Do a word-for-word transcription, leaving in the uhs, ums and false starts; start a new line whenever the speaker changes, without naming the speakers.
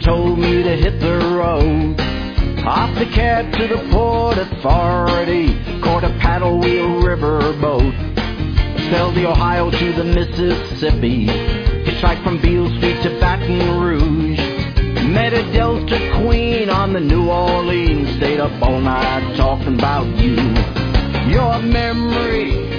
told me to hit the road. Off the cab to the Port Authority, caught a paddle wheel riverboat. Sailed the Ohio to the Mississippi, hitchhiked from Beale Street to Baton Rouge. Met a Delta queen on the New Orleans, stayed up all night talking about you. Your memory